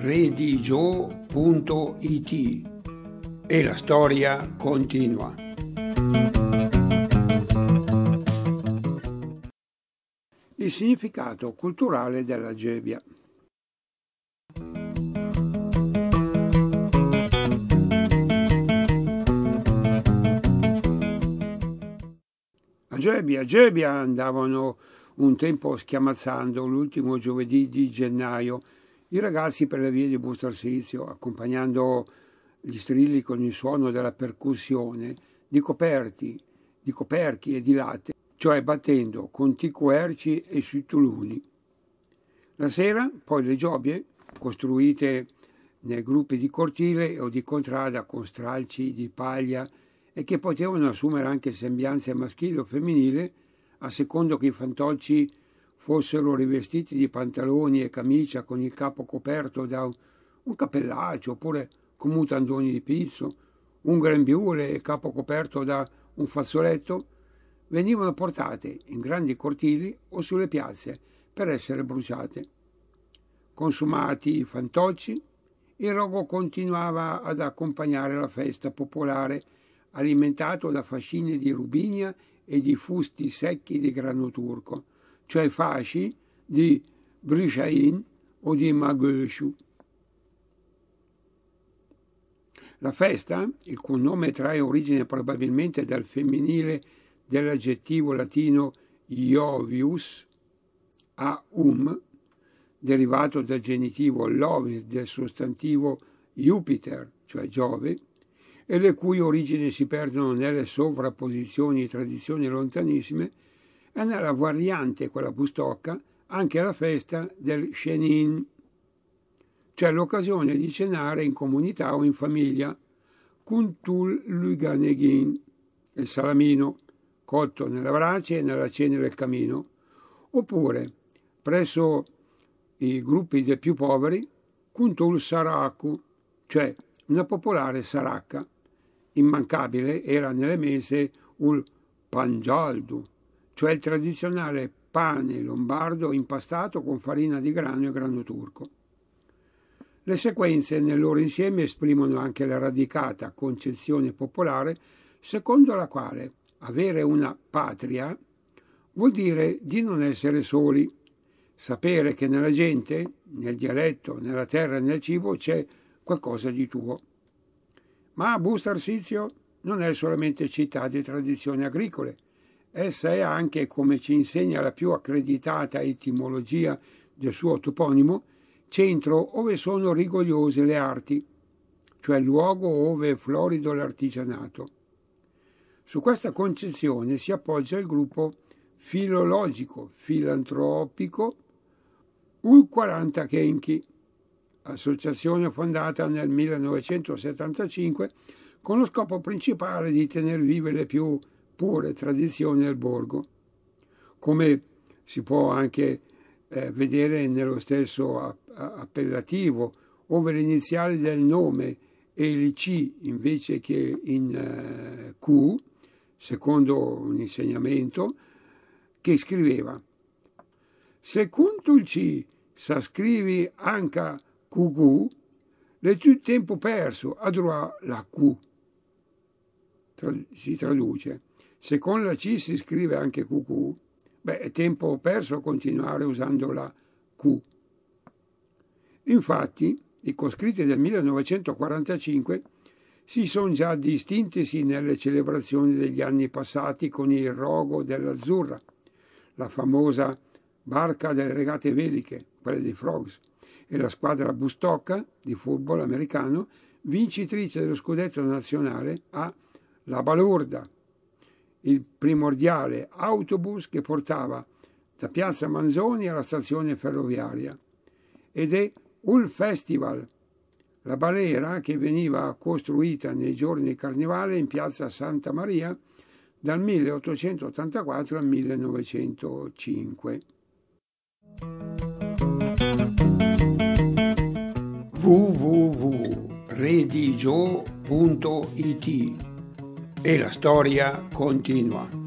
www.redigio.it e la storia continua. Il significato culturale della gebbia. A Gebbia andavano un tempo schiamazzando l'ultimo giovedì di gennaio i ragazzi per le vie di Busto accompagnando gli strilli con il suono della percussione di coperchi e di latte, cioè battendo conti querci e suttuluni. La sera poi le giobbie, costruite nei gruppi di cortile o di contrada con stralci di paglia e che potevano assumere anche sembianze maschili o femminili, a secondo che i fantocci fossero rivestiti di pantaloni e camicia con il capo coperto da un cappellaccio oppure con mutandoni di pizzo, un grembiule e il capo coperto da un fazzoletto, venivano portate in grandi cortili o sulle piazze per essere bruciate. Consumati i fantocci, il rogo continuava ad accompagnare la festa popolare, alimentato da fascine di rubinia e di fusti secchi di grano turco, cioè fasci di Brişain o di Magősù. La festa, il cui nome trae origine probabilmente dal femminile dell'aggettivo latino Iovius, derivato dal genitivo lovis del sostantivo Jupiter, cioè Giove, e le cui origini si perdono nelle sovrapposizioni di tradizioni lontanissime, e nella variante, quella bustocca, anche la festa del Shenin, cioè l'occasione di cenare in comunità o in famiglia, Kuntul Luganegin, il salamino, cotto nella brace e nella cenere del camino, oppure presso i gruppi dei più poveri, Kuntul Saraku, cioè una popolare saracca. Immancabile era nelle mese il pangialdu, cioè il tradizionale pane lombardo impastato con farina di grano e grano turco. Le sequenze nel loro insieme esprimono anche la radicata concezione popolare secondo la quale avere una patria vuol dire di non essere soli, sapere che nella gente, nel dialetto, nella terra e nel cibo c'è qualcosa di tuo. Ma Busto Arsizio non è solamente città di tradizioni agricole, essa è anche, come ci insegna la più accreditata etimologia del suo toponimo, centro ove sono rigogliose le arti, cioè luogo ove è florido l'artigianato. Su questa concezione si appoggia il gruppo filologico, filantropico Ul 40 Kenchi, associazione fondata nel 1975 con lo scopo principale di tenere vive le più pure tradizioni del borgo. Come si può anche vedere nello stesso appellativo, ove le iniziali del nome e il C invece che in Q, secondo un insegnamento, che scriveva: se conto il C sa scrivi anche QQ, le tu tempo perso adrua la Q. Si traduce: se con la C si scrive anche QQ, è tempo perso continuare usando la Q. Infatti, i coscritti del 1945 si sono già distintisi nelle celebrazioni degli anni passati con il rogo dell'Azzurra, la famosa barca delle regate veliche, quelle dei Frogs, e la squadra bustocca di football americano, vincitrice dello scudetto nazionale, a La Balurda, il primordiale autobus che portava da Piazza Manzoni alla stazione ferroviaria, ed è Ul Festival, la balera che veniva costruita nei giorni di Carnevale in Piazza Santa Maria dal 1884 al 1905. www.redigio.it e la storia continua.